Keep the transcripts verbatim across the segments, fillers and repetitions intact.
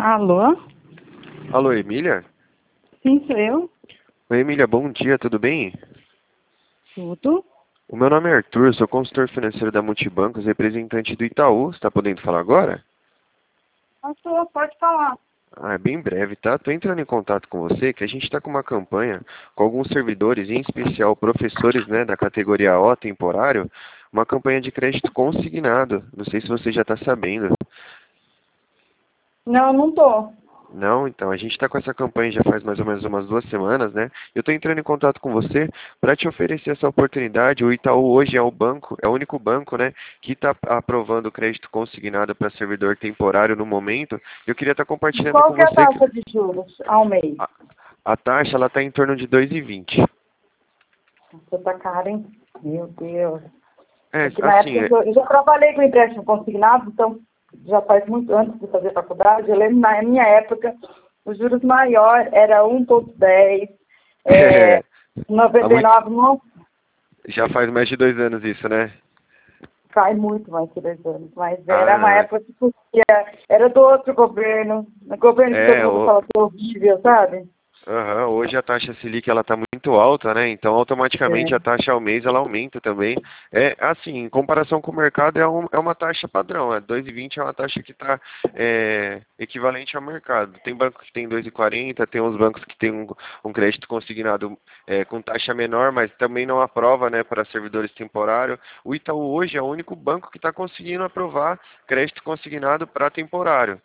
Alô? Alô, Emília? Sim, sou eu. Oi, Emília, bom dia, tudo bem? Tudo? O meu nome é Arthur, sou consultor financeiro da Multibancos, representante do Itaú. Você está podendo falar agora? A sua pode falar. Ah, é bem breve, tá? Tô entrando em contato com você que a gente está com uma campanha com alguns servidores, em especial professores, né, da categoria O temporário, uma campanha de crédito consignado. Não sei se você já está sabendo. Não, não tô. Não, então, a gente está com essa campanha já faz mais ou menos umas duas semanas, né? Eu estou entrando em contato com você para te oferecer essa oportunidade. O Itaú hoje é o banco, é o único banco, né, que está aprovando o crédito consignado para servidor temporário no momento. Eu queria estar compartilhando Qual com que é a você que taxa de juros ao mês? a, a taxa ela está em torno de dois vírgula vinte. Você tá caro, hein? Meu Deus. É, É que na assim, época é, que eu, eu já trabalhei com empréstimo consignado, então já faz muito antes de fazer faculdade. Eu lembro na minha época, os juros maiores era um vírgula dez, é, há muito, noventa e nove, não já faz mais de dois anos isso, né? cai muito mais que dois anos, mas Ah, era uma não, é, época que podia, era do outro governo, um governo que todo é mundo o, fala que é horrível, sabe? Aham, hoje a taxa Selic ela está muito alta, né? Então automaticamente a É. taxa ao mês ela aumenta também. É assim, em comparação com o mercado é, um, é uma taxa padrão. É dois vírgula vinte é uma taxa que está é, equivalente ao mercado. Tem banco que tem dois vírgula quarenta, tem uns bancos que tem um, um crédito consignado é, com taxa menor, mas também não aprova, né, para servidores temporários. O Itaú hoje é o único banco que está conseguindo aprovar crédito consignado para temporário.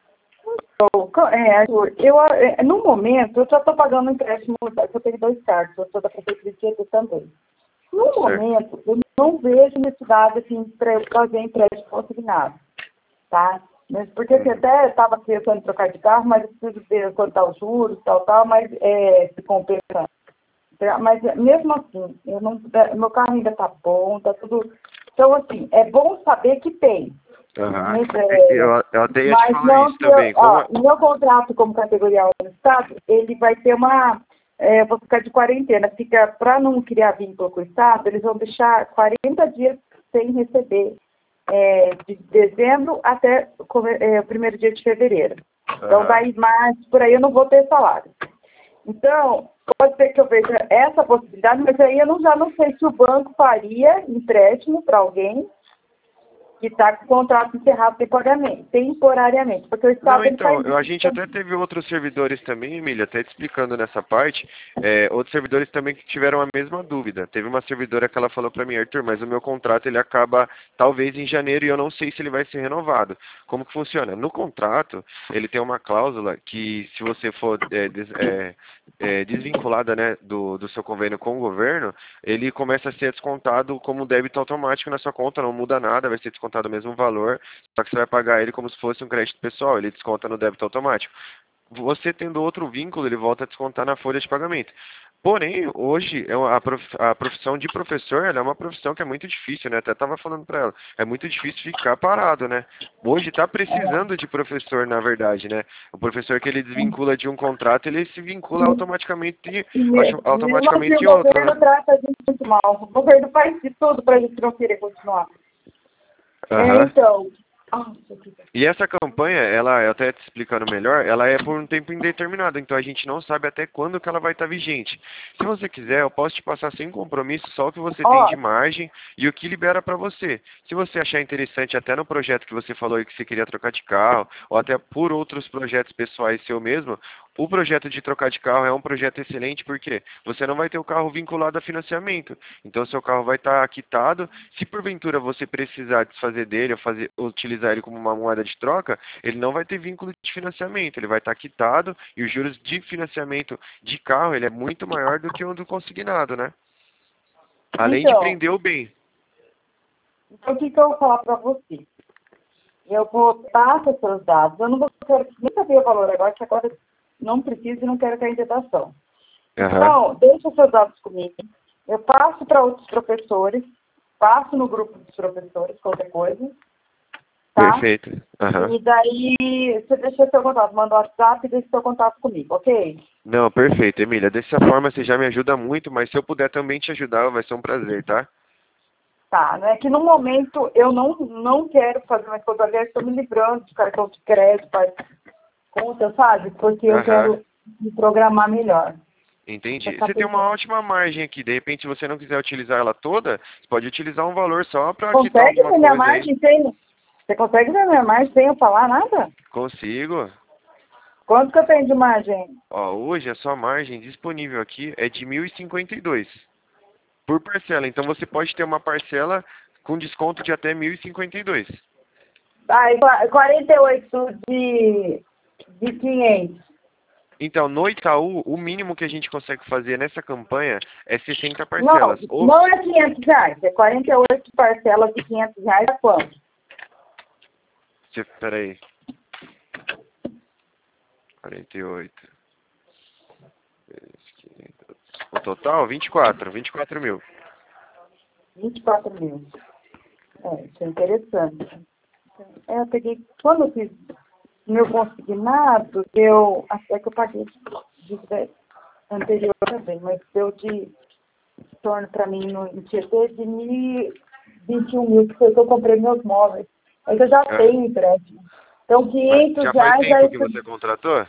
Então, co- é, Arthur, eu, é, no momento, eu já estou pagando um empréstimo, eu tenho dois cargos, eu sou da Prefeitura de Tietê também. No Certo. momento, eu não vejo necessidade assim, para eu fazer empréstimo consignado, tá? Mas porque assim, Uhum. até estava pensando em trocar de carro, mas eu preciso ver quanto tá os juros, tal, tal, mas é, se compensa. Mas é, mesmo assim, eu não, é, meu carro ainda está bom, está tudo. Então, assim, é bom saber que tem. Aham. Mas, É, é, Eu, eu até ia te mas falar não isso que eu, também. Como, ó, o meu contrato como categoria um no Estado, ele vai ter uma, é, eu vou ficar de quarentena, fica, para não criar vínculo com o Estado, eles vão deixar quarenta dias sem receber, é, de dezembro até é, o primeiro dia de fevereiro. Então, Aham. daí, março, por aí eu não vou ter salário. Então, pode ser que eu veja essa possibilidade, mas aí eu não, já não sei se o banco faria empréstimo para alguém que está com o contrato encerrado temporariamente, temporariamente, porque o Não, Estado ele então, faz eu- a isso gente até também. teve outros servidores também, Emília, até te explicando nessa parte, é, outros servidores também que tiveram a mesma dúvida. Teve uma servidora que ela falou para mim, Arthur, mas o meu contrato ele acaba talvez em janeiro e eu não sei se ele vai ser renovado. Como que funciona? No contrato, ele tem uma cláusula que se você for é, des- é, é, desvinculada, né, do, do seu convênio com o governo, ele começa a ser descontado como débito automático na sua conta, não muda nada, vai ser descontado o mesmo valor, só que você vai pagar ele como se fosse um crédito pessoal, ele desconta no débito automático. Você tendo outro vínculo, ele volta a descontar na folha de pagamento. Porém, hoje, é uma- a prof- a profissão de professor, ela é uma profissão que é muito difícil, né? Até estava falando para ela, é muito difícil ficar parado, né? Hoje está precisando de professor, na verdade, né? O professor que ele desvincula de um contrato, ele se vincula automaticamente, E me- auto- mesmo assim, automaticamente o em outro, né? governo trata a gente muito mal. O governo faz de tudo para a gente não querer continuar. É, Aham. então. Nossa, que- E essa campanha, ela, eu até te explicando melhor, ela é por um tempo indeterminado, então a gente não sabe até quando que ela vai estar vigente. Se você quiser, eu posso te passar sem compromisso só o que você tem Ó, de margem e o que libera para você. Se você achar interessante até no projeto que você falou aí que você queria trocar de carro, ou até por outros projetos pessoais seu mesmo, o projeto de trocar de carro é um projeto excelente porque você não vai ter o carro vinculado a financiamento. Então seu carro vai estar quitado. Se porventura você precisar desfazer dele ou fazer, utilizar ele como uma moeda de troca, ele não vai ter vínculo de financiamento. Ele vai estar quitado e os juros de financiamento de carro ele é muito maior do que o do consignado, né? Além de então, prender o bem. então, o que, que eu vou falar para você? Eu vou dar os seus dados. Eu não vou quero nem saber o valor agora, que agora não preciso e não quero cair em tentação. Aham. Então, deixa os seus dados comigo. Eu passo para outros professores, passo no grupo dos professores, qualquer coisa, tá? Perfeito. Aham. E daí você deixa seu contato, manda o WhatsApp e deixa seu contato comigo, ok? Não, perfeito, Emília. Dessa forma você já me ajuda muito, mas se eu puder também te ajudar, vai ser um prazer, tá? Tá, não é que no momento eu não, não quero fazer mais coisa, aliás, estou me livrando de cartão de crédito, conta, sabe? Porque eu Aham. quero me programar melhor. Entendi. Essa Você tem uma pessoa- ótima margem aqui. De repente, se você não quiser utilizar ela toda, você pode utilizar um valor só para quitar Consegue alguma ver minha coisa aí. margem sem... Você consegue ver minha margem sem eu falar nada? Consigo. Quanto que eu tenho de margem? Ó, hoje a sua margem disponível aqui é de mil e cinquenta e dois por parcela. Então você pode ter uma parcela com desconto de até mil e cinquenta e dois. Ah, e qua- quarenta e oito de, de quinhentos. Então, no Itaú, o mínimo que a gente consegue fazer nessa campanha é sessenta Não, parcelas. Ou, não é quinhentos reais, é quarenta e oito parcelas de quinhentos reais a quanto? Você- peraí. quarenta e oito. vezes quinhentos. O total, vinte e quatro. vinte e quatro mil. vinte e quatro mil. É, isso é interessante. É, eu peguei, quando eu fiz meu consignado, deu, até que eu paguei de de- anterior também, mas deu de torno para mim no em Tietê de mil, vinte e um mil, que foi que eu comprei meus móveis. É que eu já É. tenho empréstimo. Então, Mas quinhentos já faz reais já... tempo que você contratou?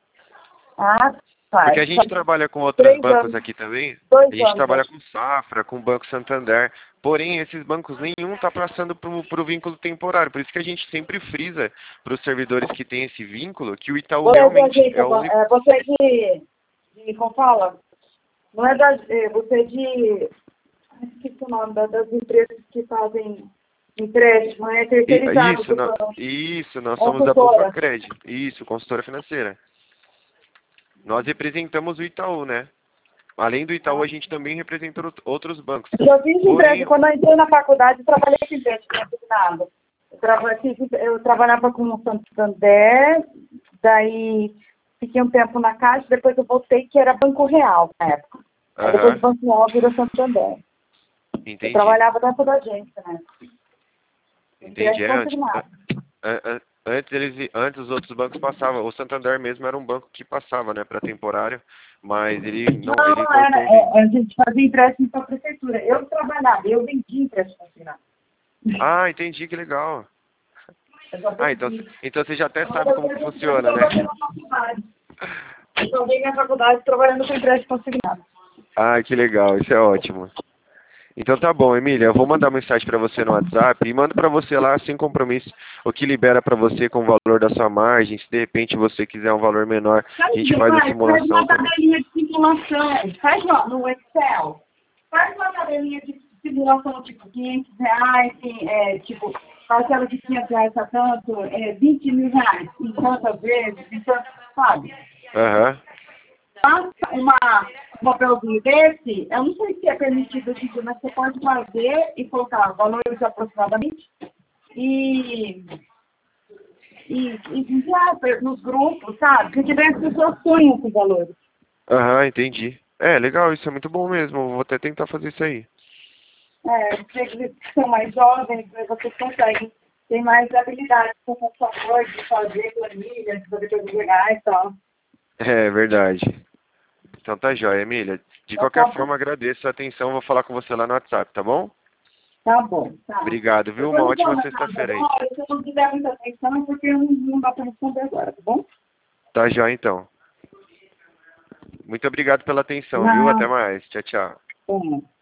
Ah, faz. Porque a gente Faz trabalha com outros três bancos anos, aqui também. dois A gente anos, trabalha acho. com Safra, com o Banco Santander. Porém, esses bancos nenhum está passando para o vínculo temporário. Por isso que a gente sempre frisa para os servidores que têm esse vínculo que o Itaú Você é da realmente gente, é o único. é, você é de, de, como fala? Não é da, é, você é de, ai, esqueci o nome, da- das empresas que fazem empréstimo, é I- terceirizado Isso, do nó- banco, isso, nós somos da Poupa consultora. Cred. Isso, consultora financeira. Nós representamos o Itaú, né? Além do Itaú, a gente também representa out- outros bancos. Eu já fiz Porém, empréstimo, quando eu entrei na faculdade, eu trabalhei com empréstimo assinado. Eu, traba, fiz- eu trabalhava com o Santander, daí fiquei um tempo na Caixa, depois eu voltei, que era Banco Real na época. Aí depois aham, o Banco Real virou Santander. Eu entendi. trabalhava dentro da agência, né? Entendi. É, Empréstimo antes, consignado. an- an- antes, eles, antes os outros bancos passavam. O Santander mesmo era um banco que passava, né, para temporário, mas ele não, Não, ele não era, cortou o vínculo. é, a gente fazia empréstimo para a prefeitura. Eu trabalhava, eu vendia empréstimo consignado. Ah, entendi, que legal. Eu já Ah, então, vendi. então você já até Então, sabe eu como que eu funciona, né? trabalhei na faculdade. Eu trabalhei na faculdade trabalhando com empréstimo consignado. Ah, que legal, isso é ótimo. Então tá bom, Emília, eu vou mandar mensagem para você no WhatsApp e mando para você lá, sem compromisso, o que libera para você com o valor da sua margem. Se de repente você quiser um valor menor, a Sabe o gente que faz a faz? Faz simulação uma também. tabelinha de simulação. Faz ó, no Excel. Faz uma tabelinha de simulação, tipo, quinhentos reais, tem, é, tipo, parcela de quinhentos reais a tanto, é, vinte mil reais, em tantas vezes, em tantas, sabe? Aham. Faça uma, um papelzinho desse, eu não sei se é permitido hoje em dia, mas você pode fazer e colocar valores aproximadamente e, e, e enviar per- nos grupos, sabe? Porque daí as pessoas sonham com valores. Aham, entendi. É, legal, isso é muito bom mesmo. Vou até tentar fazer isso aí. É, vocês que são mais jovens, né, vocês conseguem, tem mais habilidade com o computador de fazer planilhas, de fazer coisas legais e tal. É verdade. Então tá jóia, Emília. De Então tá qualquer bom. forma, agradeço a atenção. Vou falar com você lá no WhatsApp, tá bom? Tá bom, tá. Obrigado, viu? Eu Uma vou ótima falar sexta-feira aí. agora, se eu não tiver muita atenção, é porque não, não dá para responder agora, tá bom? Tá jóia, então. Muito obrigado pela atenção, viu? Até Não, mais. Tchau, tchau. não.